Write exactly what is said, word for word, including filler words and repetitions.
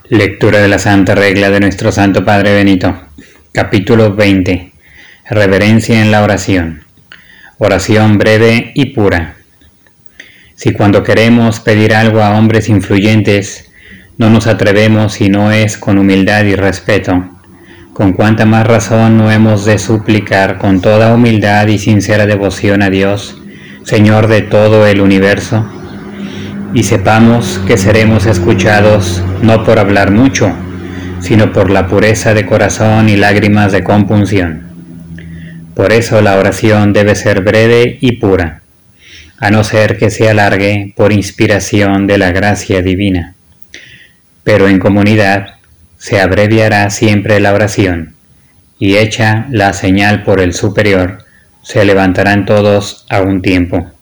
Lectura de la Santa Regla de nuestro Santo Padre Benito. Capítulo veinte. Reverencia en la oración. Oración breve y pura. Si cuando queremos pedir algo a hombres influyentes, no nos atrevemos si no es con humildad y respeto, con cuánta más razón no hemos de suplicar con toda humildad y sincera devoción a Dios, Señor de todo el universo, y sepamos que seremos escuchados no por hablar mucho, sino por la pureza de corazón y lágrimas de compunción. Por eso la oración debe ser breve y pura, a no ser que se alargue por inspiración de la gracia divina. Pero en comunidad se abreviará siempre la oración, y hecha la señal por el superior, se levantarán todos a un tiempo.